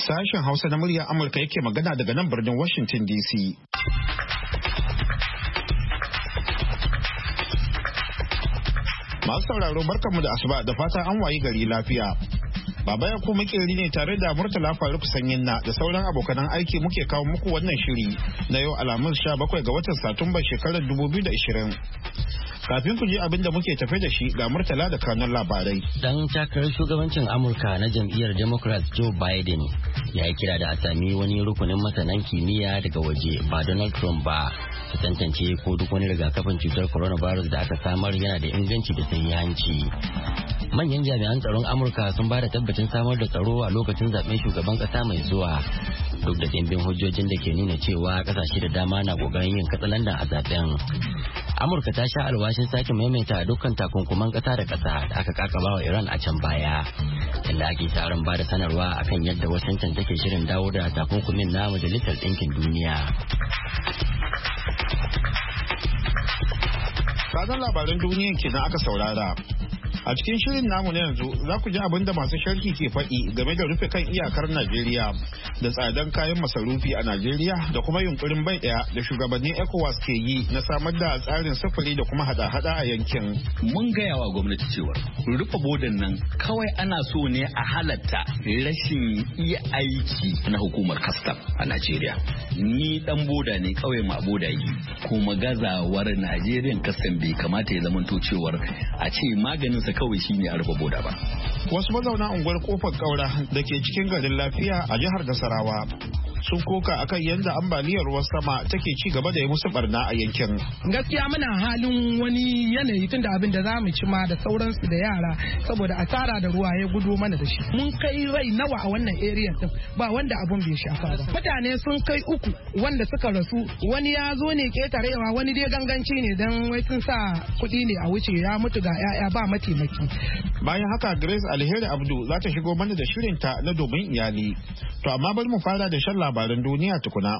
Sashen Hausa na muryar Amurka yake magana daga nan birnin Washington DC. Masu sauraro barkanmu da asuba da fata an wayi gari lafiya. Baba ya kuma makeri ne tare da Murtala Faruk Sanyin-na da sauran abokanan aiki muke kawo muku wannan shiri na yau Alhamis 17 ga watan Satumba shekarar 2020. Kafin ku ji abin da muke tafe da shi ga Murtala da kanun labarai. Dan takarar shugabancin Amurka na jam'iyyar Democrats Joe Biden ya yi kira da a sami wani rukunin masanan kimiyya daga waje ba Donald Trump ba su tantance ko duk wani rigakafin cutar coronavirus da aka samar yana da inganci da sahihanci. Manyan jami'an tsaron Amurka sun ba da tabbacin samar da tsaro a lokacin zaben shugaban kasa mai zuwa duk da dimbin hujjojin da ke nuna cewa kasashe da dama na kokarin yin katsalandan a zaben. Amurka ta sha alwashin sake maimaita dukkan takunkuman kasa da kasa da aka kakaba wa Iran a can baya, inda ake tsarin ba da sanarwa akan yadda Washington take shirin dawo da takunkumin na Majalisar Ɗinkin Duniya. Sadan labaran duniyan kenan aka saurara. A cikin shirin namu na yanzu za ku ji abin da masu sharhi ke faɗi game da rufe kan iyakar Najeriya da tsadan kayan masarufi a Najeriya da kuma yunkurin bai ɗaya da shugabannin ECOWAS ke yi na samar da tsarin sufuri da kuma hada-hada a yankin. Mun gaya wa gwamnati cewa rufe bodan nan kawai ana so ne a halatta rashin iya aiki na hukumar kastam a Najeriya. Ni dan boda ne kawai ma boda yi kuma gazawar Najeriyan kastam bai kamata ya zamanto cewar a ce maganinsa kawai shine a rufe boda ba. Wasu mazauna unguwar Kofar Kaura da ke cikin garin Lafiya a jihar Nasarawa sun koka akan yadda ambaliyar ruwan sama take ci gaba da yi musu barna a yankin. Gaskiya muna halin wani yanayi tunda abin da za mu ci ma da sauransu da yara saboda asara da ruwa ya gudo mana da shi. Mun kai rai nawa a wannan area din ba wanda abun bai shafa ba. Mutane sun kai 3 wanda suka rasu, wani ya zo ne ketarewa, wani dai ganganci ne dan wai sun sa kuɗi ne a wuce ya mutu ga 'ya'ya ba mataimaki. Bayan haka Grace Alheri Abdu za ta shigo mana da shirinta na domin iyali. To amma bari mu fara da shan labaran duniya tukuna.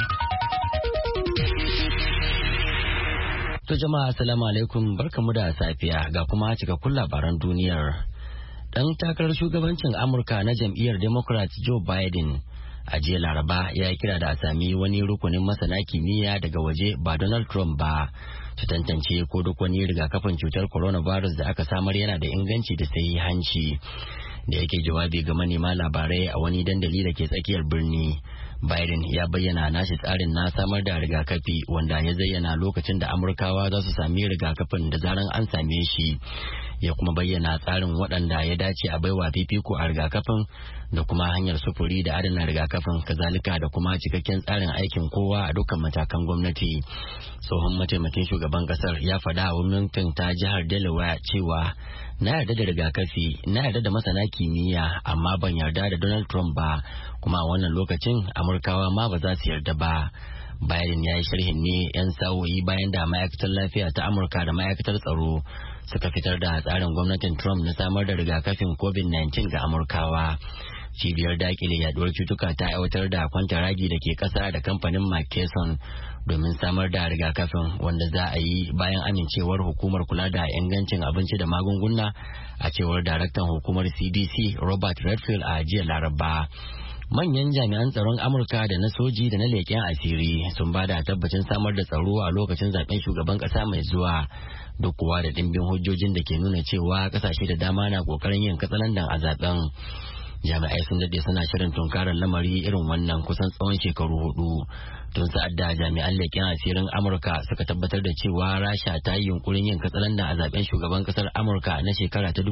To jama'a assalamu alaikum, barkamu da safiya ga kuma cikakkun labaran duniyar. Dan takarar shugabancin Amurka na jam'iyyar Democrats Joe Biden a jiya Laraba ya kira da a sami wani rukunin masana kimiyya daga waje ba Donald Trump ba su tantance ko duk wani rigakafin cutar coronavirus da aka samar yana da inganci da sahihanci. Da yake jawabi ga manema labarai a wani dandali da ke tsakiyar birni, Biden ya bayyana nashi tsarin na samar da rigakafi wanda ya zayyana lokacin da Amurkawa za su sami rigakafin da zaran an same shi. Ya kuma bayyana tsarin waɗanda ya dace a baiwa fifiko a rigakafin da kuma hanyar sufuri da adana rigakafin, kazalika da kuma cikakken tsarin aikin kowa a dukkan matakan gwamnati. Tsohon mataimakin shugaban kasar ya faɗa a Wilmington ta jihar Delaware cewa na yarda da rigakafi, na yarda da masana kimiyya, amma ban yarda da Donald Trump ba, kuma a wannan lokacin Amurkawa ma ba za su yarda ba. Biden ya yi sharhin ne 'yan sa'o'i bayan da ma'aikatar lafiya ta Amurka da ma'aikatar tsaro suka fitar da tsarin gwamnatin Trump na samar da rigakafin COVID-19 ga Amurkawa. Cibiyar dakile yaduwar cutuka ta aiwatar da kwantaragi da ke kasa da kamfanin McKesson domin samar da rigakafin, wanda za a yi bayan amincewar hukumar kula da ingancin abinci da magunguna, a cewar daraktan hukumar CDC Robert Redfield a jiya Laraba. Manyan jami'an tsaron Amurka da na soji da na leƙen asiri sun ba da tabbacin samar da tsaro a lokacin zaben shugaban ƙasa mai zuwa, duk kuwa da ɗimbin hujjojin da ke nuna cewa ƙasashe da dama na ƙoƙarin yin katsalandan a zaben. Jami'ai sun daɗe suna shirin tunkarar lamari irin wannan kusan tsawon shekaru 4 tun sa'ad da jami'an leƙen asirin Amurka suka tabbatar da cewa Rasha ta yi yunkurin yin katsalandan a zaben shugaban ƙasar Amurka na shekara ta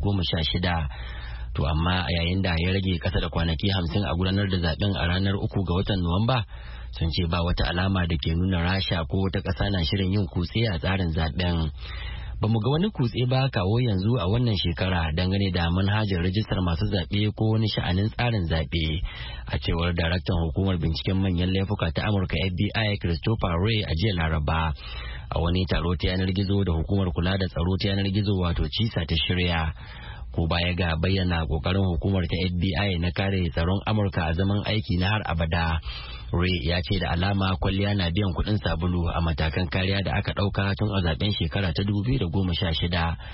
2016. To amma a yayin da ya rage kasa da kwanaki 50 a gudanar da zaben a ranar 3 ga watan Nuwamba, sun ce ba wata alama da ke nuna Rasha ko wata ƙasa na shirin yin kutse a tsarin zaben. Ba mu ga wani kutse ba kawo yanzu a wannan shekara dangane da manhajar rajistar masu zaɓe ko wani sha'anin tsarin zaɓe, a cewar daraktan hukumar binciken manyan laifuka ta Amurka FBI Christopher Wray a jiya Laraba a wani taro ta yanar gizo da hukumar kula da tsaro ta yanar gizo wato CISA ta shirya. Ko baya ga bayyana kokarin hukumar ta FBI na kare tsaron Amurka a zaman aiki na har abada, Ray ya ce da alama kwalliya na biyan kuɗin sabulu a matakan kariya da aka ɗauka tun a zaben shekara ta 2016.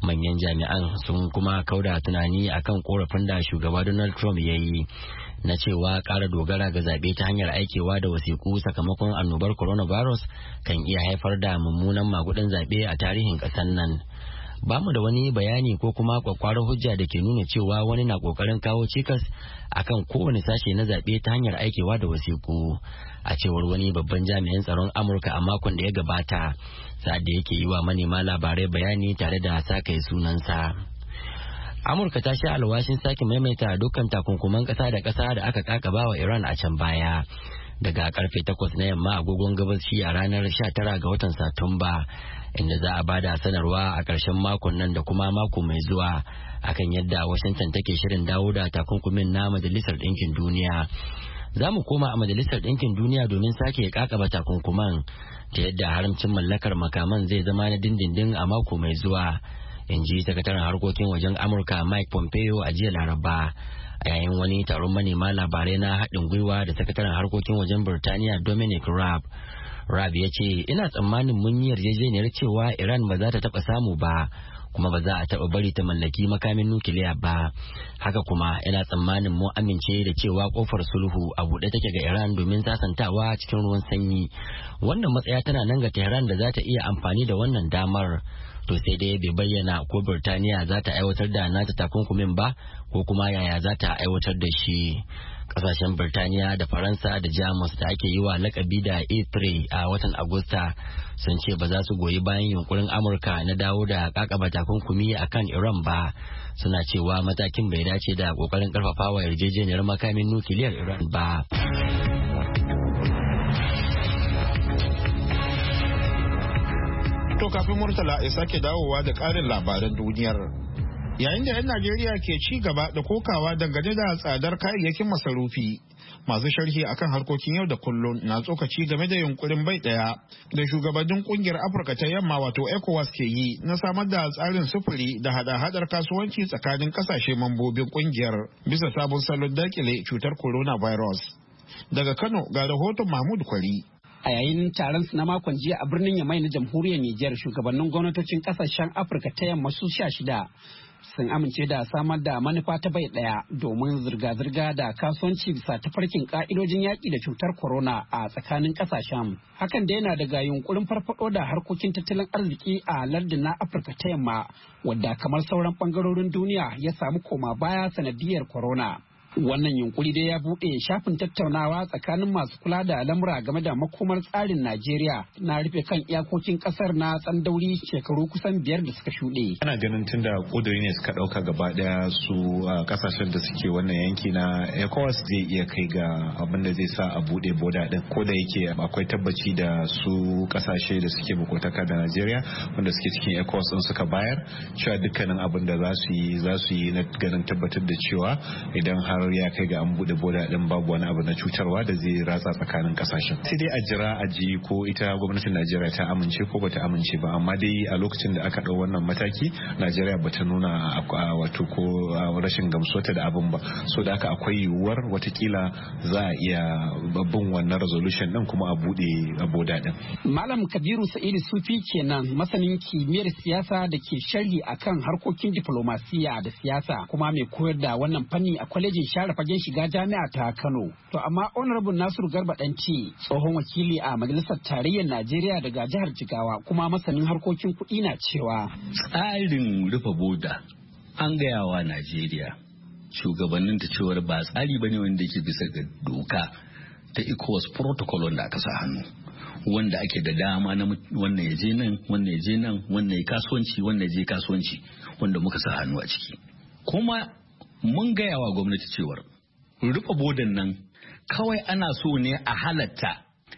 Manyan jami'an sun kuma kauda tunani akan korafin da shugaba Donald Trump ya yi na cewa ƙara dogara ga zaɓe ta hanyar aikewa da wasiƙu sakamakon annobar coronavirus kan iya haifar da mummunan magudin zaɓe a tarihin ƙasar nan. Ba mu da wani bayani ko kuma kwakwarar hujja da ke nuna cewa wani na ƙoƙarin kawo cikas akan kowane sashe na zaɓe ta hanyar aikewa da wasiƙu, a cewar wani babban jami'in tsaron Amurka a makon da ya gabata, sa'ad da yake yi wa manema labarai bayani tare da sakaye sunansa. Amurka ta sha alwashin sake maimaita dukkan takunkuman ƙasa da ƙasa da aka kakaba wa Iran a can baya. Daga karfe 8 na yamma agogon gabashi a ranar 19 ga watan Satumba, inda za a bada sanarwa a ƙarshen makon nan da kuma mako mai zuwa akan yadda Washington take shirin dawo da takunkumin na Majalisar Ɗinkin Duniya. Za mu koma a Majalisar Ɗinkin Duniya domin sake kakaba takunkuman ta yadda haramcin mallakar makaman zai zama na dindindin a mako mai zuwa, in ji sakataren harkokin wajen Amurka Mike Pompeo a jiya Laraba a yayin wani taron manema labarai na haɗin gwiwa da sakataren harkokin wajen Birtaniya Dominic Raab. Raab ya ce, ina tsammanin mun yi yarjejeniyar cewa Iran ba za ta taɓa samu ba, kuma ba za a taɓa bari ta mallaki makamin nukiliya ba. Haka kuma ina tsammanin mun amince da cewa kofar sulhu a buɗe take ga Iran domin sasantawa cikin ruwan sanyi. Wannan matsaya tana nan ga Tehran da za ta iya amfani da wannan damar. To sai dai bai bayyana ko Birtaniya za ta aiwatar da nata takunkumin ba ko kuma yaya za ta aiwatar da shi. Kasashen Birtaniya da Faransa da Jamus da ake yi wa lakabi da E3 a watan Agusta sun ce ba za su goyi bayan yunkurin Amurka na dawo da kakaba takunkumi a kan Iran ba. Suna cewa matakin bai dace da kokarin karfafawa yarjejeniyar makamin nukiliyar Iran ba. To kafin Murtala ya sake dawowa da ƙarin labaran duniyar. Yayin da 'yan Najeriya ke ci gaba da kokawa dangane da tsadar kayayyakin masarufi, masu sharhi akan harkokin yau da kullum na tsokaci game da yunkurin bai daya da shugabannin kungiyar Afirka ta Yamma wato ECOWAS ke yi na samar da tsarin sufuri da hada-hadar kasuwanci tsakanin kasashe mambobin kungiyar bisa sabon salon dakile cutar coronavirus. Daga Kano ga rahoton Mahmud Kwari. A yayin taron su na makon jiya a birnin Yamai na jamhuriyar Nijar, shugabannin gwamnatocin kasashen Afirka ta Yamma su 16 sun amince da samar da manufa ta bai daya domin zirga-zirga da kasuwanci bisa tafarkin ka'idojin yaƙi da cutar corona a tsakanin kasashen. Hakan da yana daga yunkurin farfado da harkokin tattalin arziki a lardin na Afirka ta Yamma, wadda kamar sauran bangarorin duniya ya samu koma baya sanadiyar corona. Wannan yunkuri dai ya buɗe shafin tattaunawa tsakanin masu kula da lamura game da makomar tsarin Najeriya na rufe kan iyakokin ƙasar na tsandauri shekaru kusan 5 da suka shuɗe. Ana ganin tunda ƙuduri ne suka ɗauka gaba ɗaya su ƙasashen da suke wannan yanki na ECOWAS zai iya kai ga abin da zai sa a buɗe boda ɗin. Ko da yake akwai tabbaci da su ƙasashe da suke makotaka da Najeriya wanda suke cikin ECOWAS ɗin suka bayar cewa dukkanin abin da za su yi na ganin tabbatar da cewa idan har ya kai ga an bude boda din babu wani abu na cutarwa da zai ratsa tsakanin kasashen. Sai dai a jira a ji ko ita gwamnatin Najeriya ta amince ko bata amince ba, amma dai a lokacin da aka dau wannan mataki Najeriya bata nuna wato ko rashin gamsuwa da abin ba. So da haka akwai yiwuwar watakila za a iya bin wannan resolution din kuma a bude boda din. Malam Kabiru Sa'idu Sufi kenan, masanin kimiyyar siyasa da ke sharhi akan harkokin diplomasiya da siyasa kuma mai koyar da wannan fanni a kwalejin share fagen shiga jami'a ta Kano. To amma Honorable Nasiru Garba Danci, tsohon wakili a Majalisar Tarayyar Najeriya daga jihar Jigawa kuma masanin harkokin kuɗi, na cewa tsarin rufe boda an gaya wa Najeriya shugabannin ta cewar ba tsari bane wanda yake bisa ga doka ta ECOWAS protocol wanda aka sa hannu, wanda ake da dama na wannan ya je nan, wannan ya je nan, wannan ya kasuwanci, wannan ya je kasuwanci, wanda muka sa hannu a ciki. Kuma mun gaya wa gwamnati cewar rufe bodan nan kawai ana so ne a halatta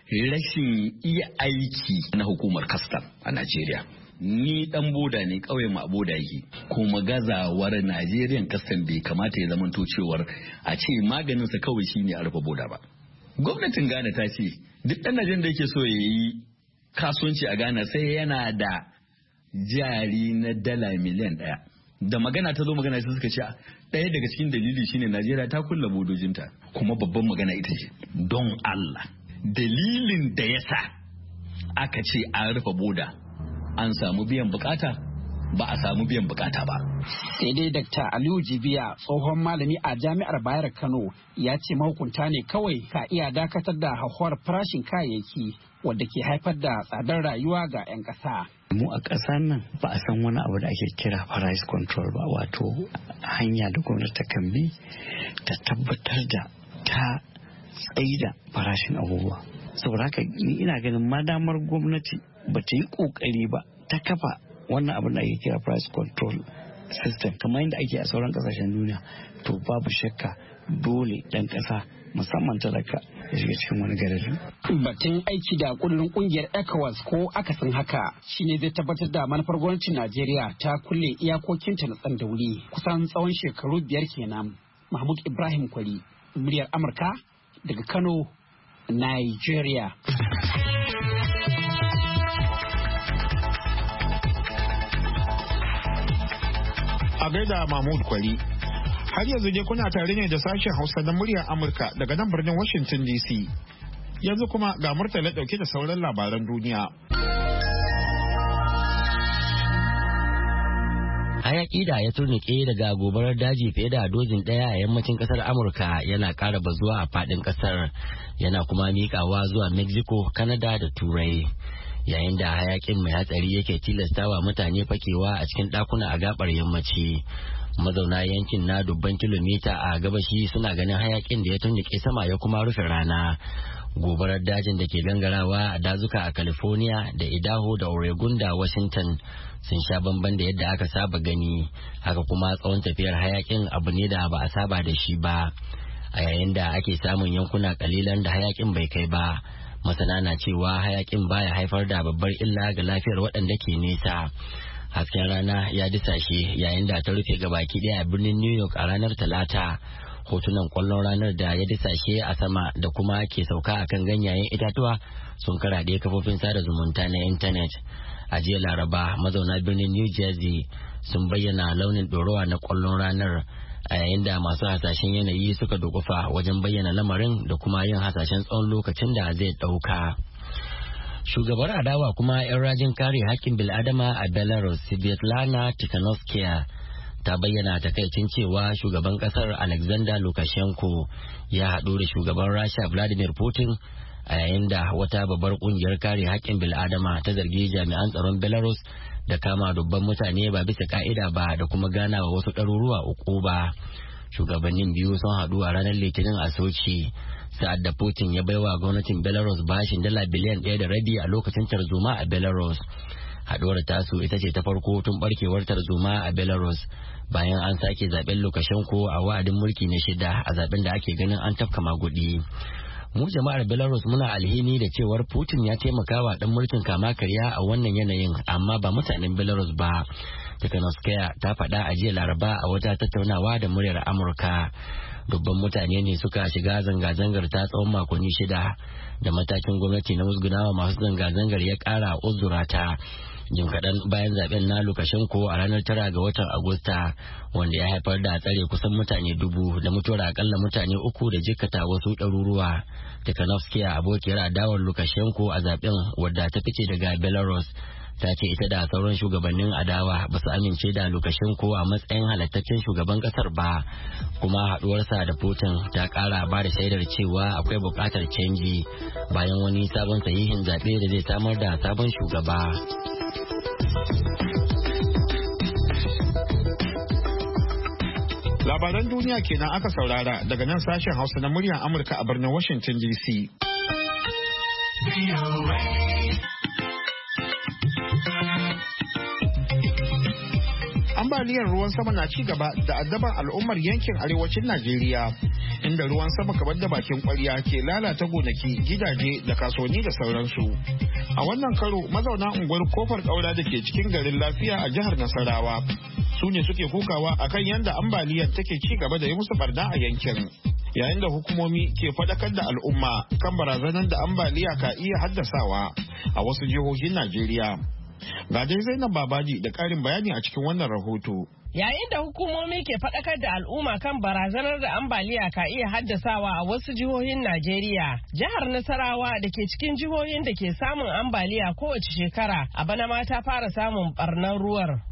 rashin iya aiki na hukumar kastam a Najeriya. Ni dan boda ne, kauyen mu a boda yake, kuma gazawar Najeriyan kastam bai kamata ya zamanto cewar a ce maganin sa kawai shine a rufe boda ba. Gwamnatin Ghana ta ce duk dan Najeriya da yake so ya yi kasuwanci a Ghana sai yana da jari na $1 miliyan. Da magana ta zo magana sai suka ce ɗaya daga cikin dalili shine Najeriya ta kulle bodojinta, kuma babban magana ita ce don Allah dalilin da ya sa aka ce an rufe boda an samu biyan bukata ba a samu biyan bukata ba. Sai dai Dr. Aliyu Jibiya tsohon malami a Jami'ar Bayero Kano ya ce mahukunta ne kawai ka iya dakatar da hauhawar farashin kayayyaki wadda ke haifar da tsadar rayuwa ga 'yan ƙasa. Mu a ƙasar nan ba a san wani abu da ake kira price control ba, wato hanya da gwamnati kan bi ta tabbatar da ta tsaida farashin abubuwa. Saboda haka ina ganin madamar gwamnati ba ta yi ƙoƙari ba ta kafa wannan abin da ake kira price control system kamar yadda ake a sauran ƙasashen duniya, to babu shakka dole ɗan ƙasa musamman talaka ya shiga cikin wani garari. Batun aiki da kullun kungiyar ECOWAS ko akasin haka shine zai tabbatar da manufar gwamnatin Najeriya ta kulle iyakokinta na tsandauri kusan tsawon shekaru 5 kenan. Mahmud Ibrahim Kwari, muryar Amurka daga Kano, Nigeria. A gaida Mahmud Kwari. Har yanzu dai kuna tare ne da sashen Hausa na muryar Amurka daga nan birnin Washington DC. Yanzu kuma ga Murtala dauke da sauran labaran duniya. Hayaki da ya turnike daga gobarar daji fiye da dozin ɗaya a yammacin ƙasar Amurka yana ƙara bazuwa a faɗin ƙasar, yana kuma miƙawa zuwa Mexico, Canada da Turai. Yayin da hayakin mai hatsari yake tilastawa mutane fakewa a cikin ɗakuna a gabar yammaci. Mazauna yankin na dubban kilomita a gabashi suna ganin hayakin da ya turnike sama ya kuma rufe rana. Gobarar dajin da ke gangarawa a dazuka a California da Idaho da Oregon da Washington sun sha bamban da yadda aka saba gani. Haka kuma tsawon tafiyar hayakin abu ne da ba a saba da shi ba. A yayin da ake samun yankuna kalilan da hayakin bai kai ba, masana na cewa hayakin baya haifar da babbar illa ga lafiyar waɗanda ke nesa. Hasken rana ya disashe yayin da ta rufe gabaki ɗaya a birnin New York a ranar Talata. Hotunan kwallon ranar da ya disashe a sama da kuma ke sauka a kan ganyayen itatuwa sun karaɗe kafofin sada zumunta na intanet. A jiya Laraba, mazauna birnin New Jersey sun bayyana launin ɗorowa na kwallon ranar, a yayin da masu hasashen yanayi suka dukufa wajen bayyana lamarin da kuma yin hasashen tsawon lokacin da zai ɗauka. Shugabar adawa kuma 'yan rajin kare haƙƙin bil'adama a Belarus, Svetlana Tikhanovskaya, ta bayyana takaicin cewa shugaban kasar Alexander Lukashenko ya haɗu da shugaban Rasha Vladimir Putin a yayin da wata babbar kungiyar kare haƙƙin bil'adama ta zargi jami'an tsaron Belarus da kama dubban mutane ba bisa ka'ida ba da kuma gana wa wasu ɗaruruwa uku ba. Shugabannin biyu sun haɗu a ranar Litinin a Sochi, sa'ad da Putin ya baiwa gwamnatin Belarus bashin $1.5 biliyan a lokacin tarzoma a Belarus. Haɗuwar tasu ita ce ta farko tun barkewar tarzoma a Belarus bayan an sake zaben Lukashenko a wa'adin mulki na 6 a zaben da ake ganin an tafka magudi. Mu jama'ar Belarus muna alhini da cewar Putin ya taimaka wa dan mulkin kama karya a wannan yanayin, amma ba mutanen Belarus ba. Tikhanovskaya ta faɗa a jiya Laraba a wata tattaunawa da muryar Amurka. Dubban mutane ne suka shiga zanga-zangar ta tsawon makonni 6 da matakin gwamnati na musgunawa masu zanga-zangar ya ƙara uzurata. Jim kaɗan bayan zaben na Lukashenko a ranar 9 ga watan Agusta, wanda ya haifar da tsare kusan mutane 1000 da mutuwar akalla mutane 3 da jikkata wasu ɗaruruwa. Tikhanovskaya, abokiyar adawar Lukashenko a zaben wadda ta fice daga Belarus, ta ce ita da sauran shugabannin adawa ba su amince da Lukashenko a matsayin halattaccen shugaban kasar ba, kuma haɗuwarsa da Putin ta ƙara ba da shaidar cewa akwai buƙatar canji bayan wani sabon sahihin zaɓe da zai samar da sabon shugaba. Labaran duniya kenan aka saurara daga nan sashen Hausa na muryar Amurka a birnin Washington DC. Ambaliyar ruwan sama na ci gaba da addaban al'ummar yankin arewacin Najeriya, inda ruwan sama kamar da bakin kwarya ke lalata gonaki, gidaje da kasuwanni da sauransu. A wannan karo mazauna unguwar Kofar Kaura da ke cikin garin Lafiya a jihar Nasarawa su ne suke kokawa akan yadda ambaliyar take ci gaba da yi musu barna a yankin. Yayin da hukumomi ke faɗakar da al'umma kan barazanar da ambaliya ka iya haddasawa a wasu jihohin Najeriya. Ga dai Zainab Babaji da ƙarin bayani a cikin wannan rahoto. Yayin da hukumomi ke faɗakar da al'umma kan barazanar da ambaliya ka iya haddasawa a wasu jihohin Najeriya, jihar Nasarawa da ke cikin jihohin da ke samun ambaliya kowace shekara, a bana ma ta fara samun barnar ruwar.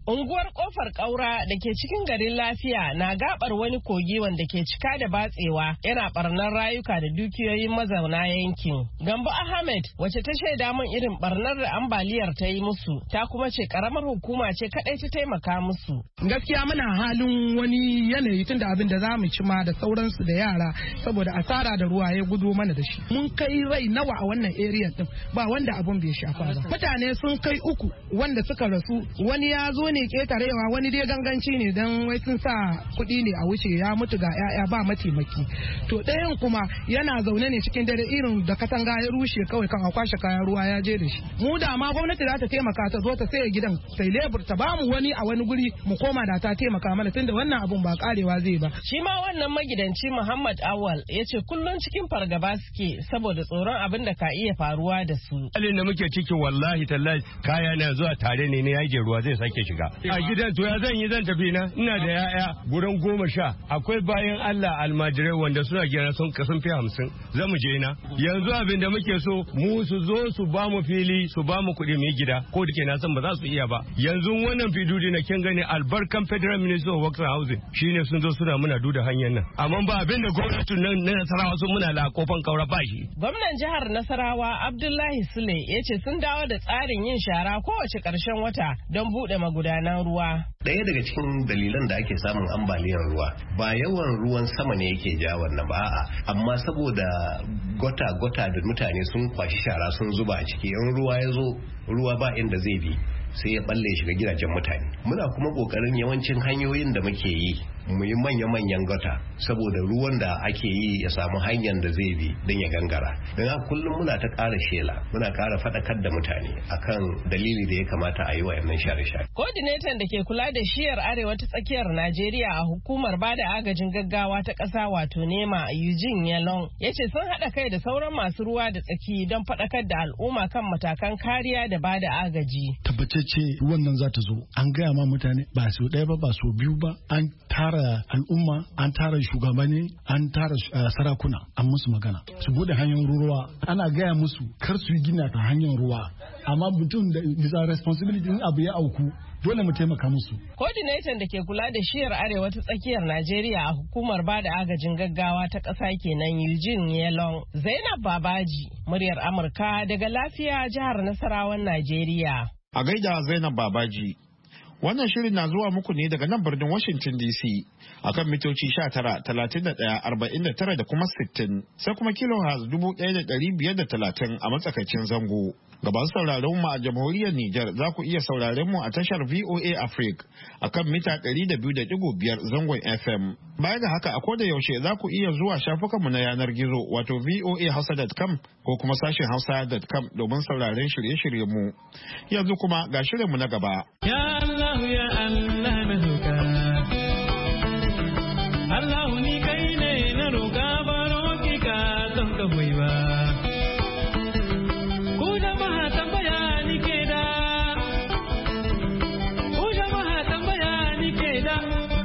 Unguwar Kofar Kaura da ke cikin garin Lafiya na gabar wani kogi wanda ke cika da batsewa yana barnar rayuka da dukiyoyin mazauna yankin. Gambo Ahmed wace ta shaida min irin barnar da ambaliyar ta yi musu, ta kuma ce karamar hukuma ce kadai ta taimaka musu. Gaskiya muna halin wani yanayi tunda abin da zamu ci ma da sauransu da yara saboda asara da ruwa ya gudo mana da shi. Mun kai rai nawa a wannan area din ba wanda abun bai shafa ba. Mutane sun kai 3 wanda suka rasu, wani ya zo ne ketarewa, wani dai ganganci ne dan wai sun sa kuɗi ne a wuce ya mutu ga 'ya'ya ba mataimaki. To ɗayan kuma yana zaune ne cikin dare irin da katanga ya rushe kawai kan a kwashe kayan ruwa ya je da shi. Mu da ma gwamnati za ta taimaka ta zo ta saye gidan sai lebur ta bamu wani a wani guri mu koma da ta taimaka mana tunda wannan abun ba karewa zai ba. Shi ma wannan magidanci Muhammad Awal ya ce kullum cikin fargaba suke saboda tsoron abin da ka iya faruwa da su. Halin da muke ciki wallahi tallahi kaya na zuwa tare ne yage ruwa zai sake shiga. A gidan to ya zan tafi na ina da 'ya'ya gurin 10 akwai bayan Allah almajirai wanda suna gina sun fi 50 za mu je na. Yanzu abin da muke so mu su zo su ba mu fili su ba mu kuɗi mu gida ko da ke na san ba za su iya ba. Yanzu wannan fidudi na kin gani albarkan Federal Ministry of Works and Housing shine sun zo suna muna duda hanyar nan. Amma ba abin da gwamnatin nan na Nasarawa sun muna la kofan Kaura ba shi. Gwamnan jihar Nasarawa Abdullahi Sule ya ce sun dawo da tsarin yin shara kowace ƙarshen wata don buɗe magudanan ruwa. Ɗaya daga cikin dalilan da ake samun ambaliyar ruwa ba yawan ruwan sama ne yake ja wannan ba a'a, amma saboda gota da mutane sun kwashi shara sun zuba a ciki, in ruwa ya zo ruwa ba inda zai bi sai ya balle shiga gidajen mutane. Muna kuma kokarin yawancin hanyoyin da muke yi mu yi manya-manyan gota saboda ruwan da ake yi ya samu hanyar da zai bi don ya gangara. Don haka kullum muna ta ƙara shela, muna ƙara faɗakar da mutane akan dalili da ya kamata a yi wa yannan share-share. Coordinator da ke kula da shiyar arewa ta tsakiyar Najeriya a hukumar bada agajin gaggawa ta ƙasa wato NEMA Eugene Yalon ya ce sun haɗa kai da sauran masu ruwa da tsaki don faɗakar da al'umma kan matakan kariya da bada agaji. Tabbatacce ruwan nan za ta zo, an gaya ma mutane ba sau ɗaya ba sau biyu ba, an tara al'umma, an tara shugabanni, an tara sarakuna, an musu magana su bude hanyar ruwa. Ana gaya musu kar su yi gina ta hanyar ruwa, amma mutum da responsibility in abu ya auku dole mu taimaka musu. Coordinator da ke kula da shiyar arewa ta tsakiyar Najeriya a hukumar bada agajin gaggawa ta ƙasa kenan Eugene Yalon. Zainab Babaji, muryar Amurka daga Lafiya, jihar Nasarawan Najeriya. A gaida Zainab Babaji. Wannan shirin na zuwa muku ne daga nan birnin Washington DC akan mitoci 19, 31, 49 da kuma 60, sai kuma kilohertz 1530 a matsakaicin zango. Gaban sauraron mu a jamhuriyar Nijar za ku iya sauraren mu a tashar VOA Africa akan mita 200.5 zangon FM. Baya ga haka a koda yaushe za ku iya zuwa shafukanmu na yanar gizo wato voahausa.com ko kuma sashen hausa.com domin sauraren shirye-shiryen mu. Yanzu kuma ga shirinmu na gaba. Ya Allah ya Allah na roƙa. Allah ni kai ne na roƙa baro ki ka don ka hoyi ba. Ku jama'a tambaya ni ke da. Ku jama'a tambaya ni ke da.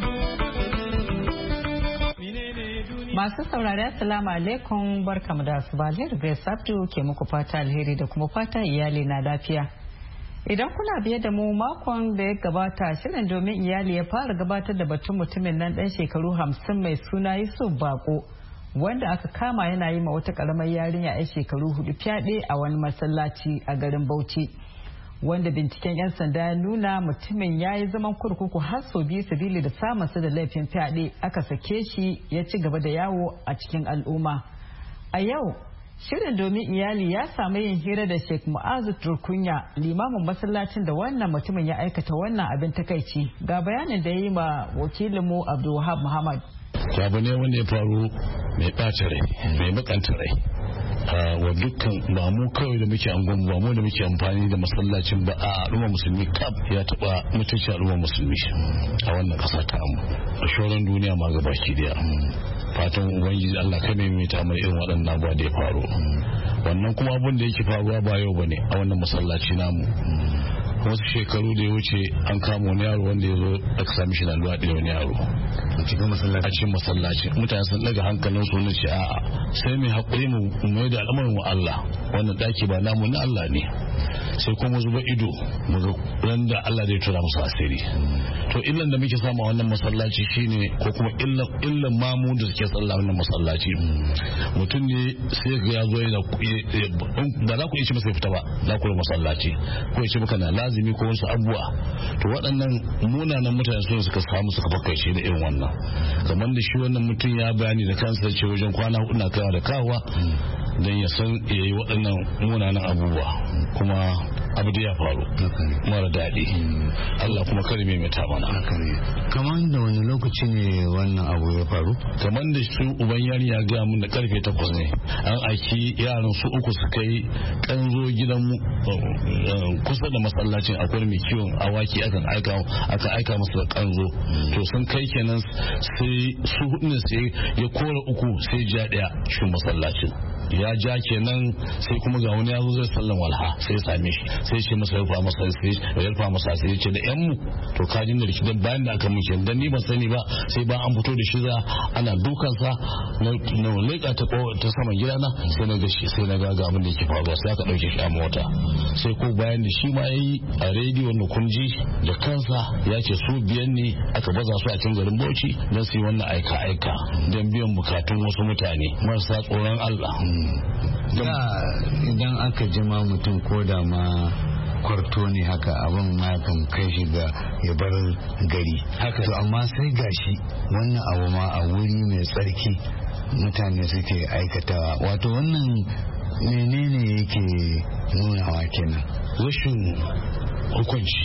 Masu saurari assalamu alaikum, barkamu da asuba. Alheri Grace Abdu ke muku fata alheri da kuma fata iyali na lafiya. Idan kuna biye da mu makon da ya gabata, shirin domin iyali ya fara gabatar da batun mutumin nan dan shekaru 50 mai suna Yusuf Bako, wanda aka kama yana yi ma wata karamar yarinya a shekaru 4 fyaɗe a wani masallaci a garin Bauchi, wanda binciken 'yan sanda ya nuna mutumin ya yi zaman kurkuku har sau biyu sabili da samunsa da laifin fyaɗe, aka sake shi ya ci gaba da yawo a cikin al'umma. A yau shirin domin iyali ya samu yin hira da Sheikh Mu'azu Turkunya, limamin masallacin da wannan mutumin ya aikata wannan abin takaici. Ga bayanin da ya yi ma wakilinmu Abdulwahab Muhammad. Abu ne wanda ya faru mai ɓata rai, mai bakanta rai. Wa dukkan ba mu kawai da muke angon, ba mu da muke amfani da masallacin ba, a al'umma musulmi kaf ya taɓa mutunci al'umma musulmi a wannan ƙasa ta mu, a shoran duniya ma gabaki daya. Fatan ubangiji Allah kai mai ta mai irin waɗannan abuwa da ya faru. Wannan kuma abun da yake faruwa ba yau bane a wannan masallaci namu. wasu shekaru da ya wuce an kama wani yaro wanda ya zo aka sami shi na luwaɗi da wani yaro a cikin masallaci mutane sun daga hankalin su ne ce a'a sai mai haƙuri mu mai da al'amarin wa Allah wannan daki ba namu na Allah ne sai kuma zuba ido muga ran da Allah zai tura musu asiri to illan da muke samu a wannan masallaci shine ko kuma illan mamu da suke sallah wannan masallaci mutum ne sai ga ya zo yana ba za ku yi ci masa fita ba za ku yi masallaci ko ya ce maka na lazimi ko wasu abubuwa to waɗannan munanan mutane su suka samu suka fakaice da irin wannan kamar da shi wannan mutum ya bayani da kansa ce wajen kwana hudu na kawa da kawa don ya san ya yi waɗannan munanan abubuwa kuma abu da ya faru mara daɗi Allah kuma kare mai mata mana kamar da wani lokaci ne wannan abu ya faru kamar da su uban yari ya gaya mun da karfe 8 ne an aiki yaran su uku su kai kanzo gidan kusa da masallacin akwai mai kiwon awaki aka aika musu da kanzo to sun kai kenan sai su hudu ne sai ya kora uku sai ja daya shi masallacin ya ja kenan sai kuma ga wani yazo zai sallan walha sai ya same shi sai ce masa yarfa masa sai ce da yan mu to kajin da rikidan bayan da aka mishi dan ni ban sani ba sai ba an fito da shi za ana dukan sa na leka ta saman gidana sai na ga shi sai na ga abin da yake faruwa sai aka dauke shi a mota sai ko bayan da shi ma yayi a rediyo na kunji da kansa ya ce su biyan ne aka baza su a cikin garin Bauchi don su yi wannan aika don biyan bukatun wasu mutane marasa tsoron Allah idan aka jima mutum ko da ma kwarto ne haka abin ma kan kai shi ga ya bar gari to amma sai gashi wannan abu ma a wuri mai tsarki mutane suke aikatawa wato wannan menene yake nunawa kenan rashin hukunci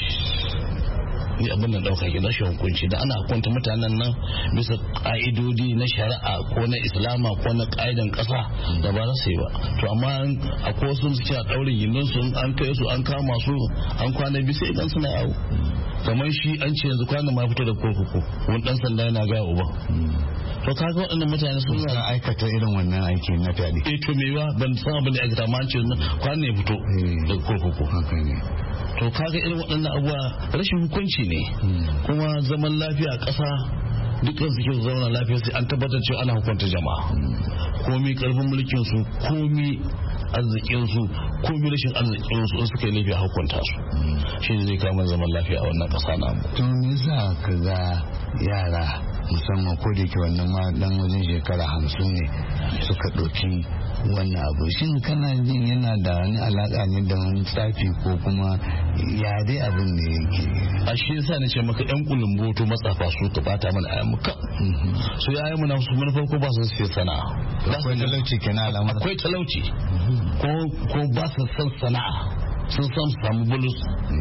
ni abin da dauka ke rashin hukunci da ana hukunta mutanen nan bisa ka'idodi na shari'a ko na islama ko na ka'idan kasa da ba za su yi ba to amma akwai wasu suke a daurin gindin su an kai su an kama su an kwana biyu sai idan suna yawo kamar shi an ce yanzu kwanan ma fito da kurkuku wani dan sanda yana ga uba to kaga waɗannan mutane sun aikata irin wannan aiki na fyaɗe to me ba ban san abin da aikata ma an ce kwanan ya fito daga kurkuku to kaga irin waɗannan abubuwa rashin hukunci ne kuma zaman lafiya a ƙasa dukkan suke zauna lafiya sai an tabbatar cewa ana hukunta jama'a komi karfin mulkin su komi arzikin su komi rashin arzikin su in suka yi laifi a hukunta su shi ne zai kama zaman lafiya a wannan ƙasa namu to me yasa ka ga yara musamman ko da ke wannan ma dan wajen shekara 50 ne suka ɗauki wannan abu shin kana jin yana da wani alaƙa ne da wani tsafi ko kuma ya dai abin da yake a shi yasa ne ce maka yan kulumboto matsafa su ka bata mana ayan muka so yayin mu na su mun farko ba su sai sana'a akwai talauci kenan al'amura akwai talauci ko ba su san sana'a sun san samu bulus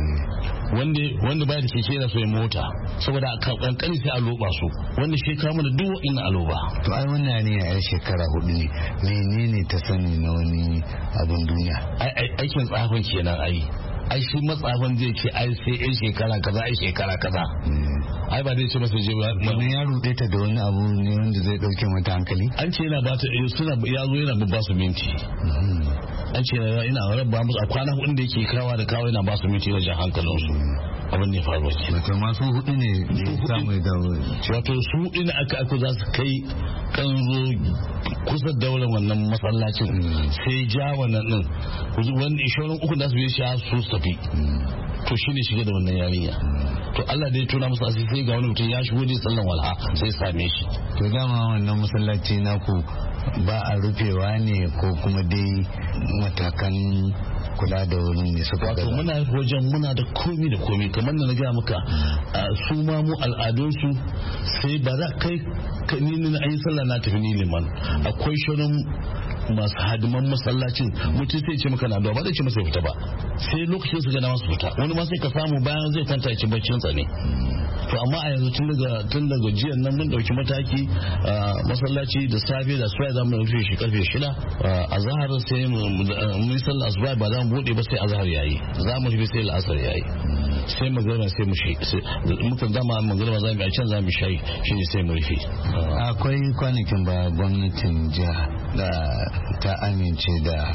wanda baya da keke yana so ya mota saboda a kankani sai a loba su wanda shi kama da duk wa'in a loba to ai wannan ne a shekara 4 ne menene ta sani na wani abin duniya aikin tsafin kenan ai shi matsafin zai ce ai sai yan shekara kaza ai ba zai ce masa je ba wannan ya rude ta da wani abu ne wanda zai dauke mata hankali an ce yana ba ta ya zo yana babba su minti an ce ina rabba musu a kwana hudu da yake kawa da kawo yana ba su minti wajen hankalin su abin da ya faru ke wato masu hudu ne samu da wato su hudu ne aka za su kai kanzo kusa daular wannan masallacin sai ja wannan din wanda ishorin uku da su yi sha su tafi to shine shige da wannan yarinya to Allah dai tuna musu asiri sai ga wani mutum ya shigo da sallan walha sai same shi to dama wannan masallaci naku ba a rufewa ne ko kuma dai matakan kula da wurin ne suka wato muna wajen muna da komi kamar da na gaya maka su ma mu al'adunsu sai ba za kai ni na ayi sallah na tafi ni liman akwai shirin masu hadiman masallacin mutum sai ce maka na da ba zai ce masa fita ba sai lokacin su gana masu fita wani ma sai ka samu bayan zai kwanta ya ci baccin sa ne to amma a yanzu tun daga jiyan nan mun dauki mataki masallaci da safe da suwa za mu rufe shi karfe 6 a zahar sai mun sallah asuba ba za mu bude ba sai azhar yayi za mu rufe sai al'asar yayi sai magana sai mu shi muka dama magana za mu a can za mu shayi shine sai mu rufe akwai kwanakin ba gwamnatin jiha da ta amince da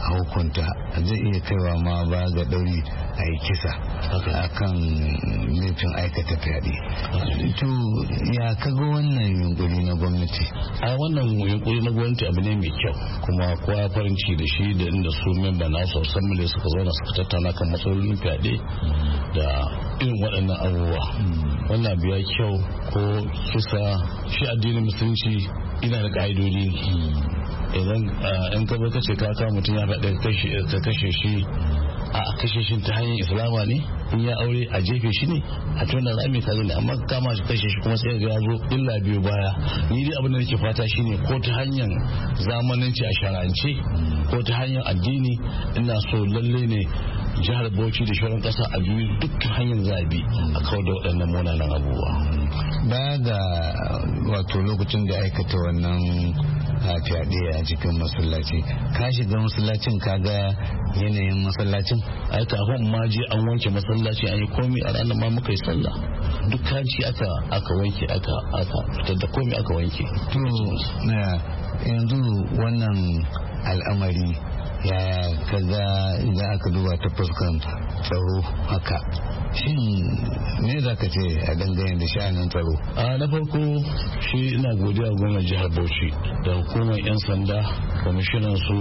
a hukunta zai iya kaiwa ma ba ga ɗauri a yi kisa akan laifin aikata fyaɗe. To ya kaga wannan yunkuri na gwamnati? A wannan yunkuri na gwamnati abu ne mai kyau kuma kowa farin ciki da shi da inda su memba nasu assembly suka zauna suka tattauna kan matsalolin fyaɗe da irin waɗannan abubuwa. Wannan abu ya kyau ko kisa shi addinin musulunci ina da ƙa'idodi. Idan in ka ka ce ka mutum ya faɗi ka kashe shi a kashe shi ta hanyar islama ne, in ya aure a jefe shi ne, a tona rami ka ne, amma ka kama shi kashe shi kuma sai ya zo illa biyu baya. Ni dai abin da nake fata shine ko ta hanyar zamananci a shara'ance ko ta hanyar addini, ina so lalle ne jihar Bauchi da shirin kasa a biyu dukkan hanyar zabi a kawo da waɗannan munanan abubuwa. Baya ga wato lokacin da aikata wannan fyaɗe a cikin masallaci, ka shiga masallacin ka ga yanayin masallacin? Ai kafin ma je an wanke masallaci an yi komai a ranar ma muka yi sallah, duk kanci aka wanke aka fitar da komai aka wanke. To yanzu wannan al'amari yaya kaga idan aka duba ta fuskan tsaro haka, shin me za ka ce a dangane da sha'anin tsaro? Na farko shi ina godiya gwamnan jihar Bauchi da hukumar 'yan sanda, kwamishinan su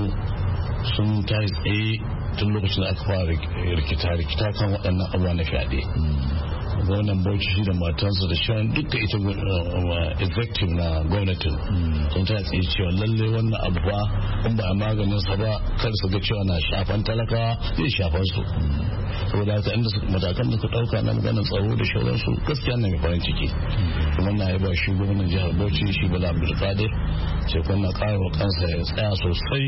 sun tashi tsaye tun lokacin da aka fara rikita kan waɗannan abuwa na fyaɗe. Gwamnan Bauchi da matansa da shan duka ita executive na gwamnatin sun ta tsaye cewa lalle wannan abu ba in ba a maganin sa ba kar su ga cewa na shafan talakawa zai shafan su. Saboda haka inda matakan da su dauka na maganin tsaro da shauransu gaskiya na mai farin ciki. Kuma na yaba shi gwamnan jihar Bauchi shi Bala Abdulkadir sai kuma na ƙara kansa ya tsaya sosai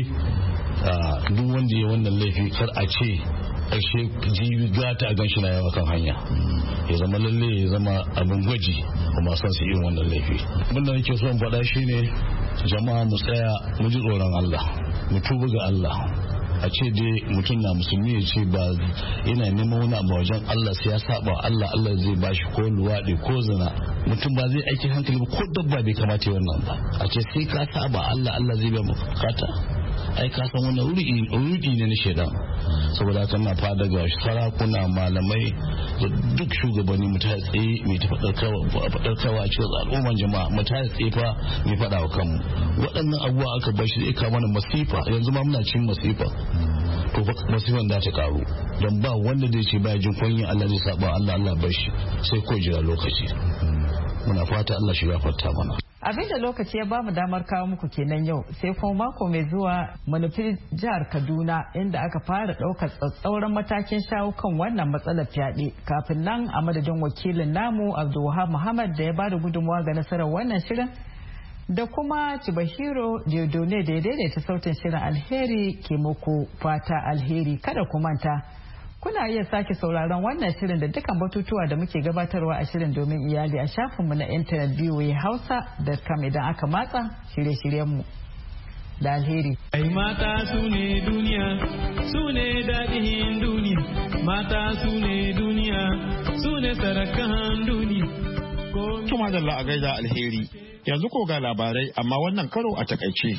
duk wanda ya wannan laifi kar a ce ƙarshe jibi gata a gan shi na yawa kan hanya, ya zama lalle ya zama abin gwaji kuma san su yin wannan laifi. Abinda nake so in faɗa shine jama'a mu tsaya mu ji tsoron Allah, mu tuba ga Allah. A ce dai mutum na musulmi ya ce ba yana neman wani abu wajen Allah sai ya saba Allah zai bashi ko luwaɗi ko zina, mutum ba zai aiki hankali ba ko dabba bai kamata wannan ba. A ce sai ka saba Allah zai bai maka bukata, ai ka san wannan rudi ne na shedan. Saboda haka na fada ga sarakuna, malamai da duk shugabanni mu ta tsaye mai ta faɗarkawa a cikin al'umman jama'a, mu ta tsaye fa mai faɗa wa kanmu waɗannan abubuwa aka bar shi zai kawo mana masifa. Yanzu ma muna cin masifa, to masifan da ta karu don ba wanda zai ce baya jin kunyin Allah zai saba Allah bar shi sai ko jira lokaci. Muna fata Allah shi gafarta mana. Abinda lokaci ya bamu damar kawo muku kenan yau, sai kuma mako mai zuwa manufi jihar Kaduna inda aka fara ɗaukar tsatsauran matakin shawo kan wannan matsalar fyaɗe. Kafin nan a madadin wakilin namu Abdulwahab Muhammad da ya bada gudunmawa ga nasarar wannan shirin da kuma Chibahiro Diodone da ya daidaita sautin shirin. Alheri ke muku fata alheri. Kada ku manta kuna iya sake sauraron wannan shirin da dukkan batutuwa da muke gabatarwa a shirin domin iyali a shafinmu na intanet voahausa.com idan aka matsa shirye-shiryenmu da alheri. Ai mata su ne duniya, su ne daɗin duniya, mata su ne duniya, su ne sarakan duniya. Tuma da a gaida alheri, yanzu ko ga labarai amma wannan karo a takaice.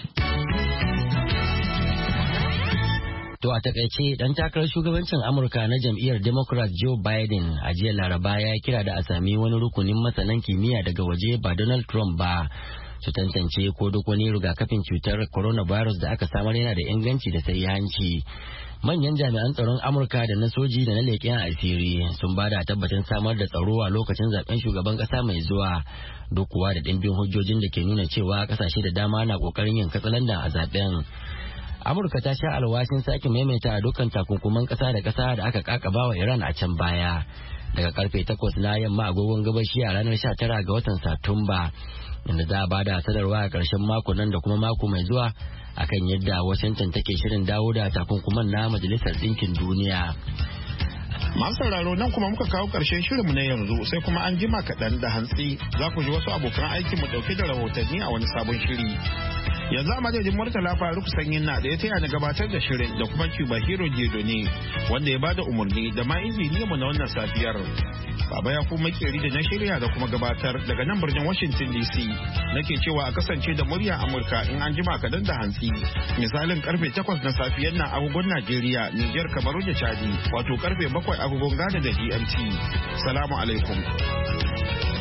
To a takaice dan takarar shugabancin Amurka na jam'iyyar Democrat Joe Biden a jiya Laraba ya kira da a sami wani rukunin masanan kimiyya daga waje ba Donald Trump ba su tantance ko duk wani rigakafin cutar coronavirus da aka samar yana da inganci da sahihanci. Manyan jami'an tsaron Amurka da na soji da na leƙen asiri sun ba da tabbatin samar da tsaro a lokacin zaben shugaban ƙasa mai zuwa duk kuwa da ɗimbin hujjojin da ke nuna cewa ƙasashe da dama na ƙoƙarin yin katsalandan a zaben. Amurka ta sha alwashin sake maimaita dukkan takunkuman kasa da kasa da aka kakaba wa Iran a can baya daga karfe 8 na yamma agogon gabashi a ranar 19 ga watan Satumba, inda za a bada sadarwa a ƙarshen mako nan da kuma mako mai zuwa akan yadda Washington take shirin dawo da takunkuman na Majalisar Ɗinkin Duniya. Masu sauraro nan kuma muka kawo ƙarshen shirinmu na yanzu, sai kuma an jima kaɗan da hantsi za ku ji wasu abokan aiki mu ɗauke da rahotanni a wani sabon shiri. Yanzu a madadin Murtala Faruk Sanyin na da ya taya ni gabatar da shirin da kuma Cuba Hero Jedo ne wanda ya bada umarni da ma injiniyanmu na wannan safiyar. Baba ya kuma makeri da na shirya da kuma gabatar daga nan birnin Washington DC. Nake cewa a kasance da murya Amurka in an jima kadan da hantsi. Misalin karfe 8 na safiyar nan agogon Najeriya, Niger, Kamaru da Chadi, wato karfe 7 agogon Ghana da GMT. Salamu alaikum.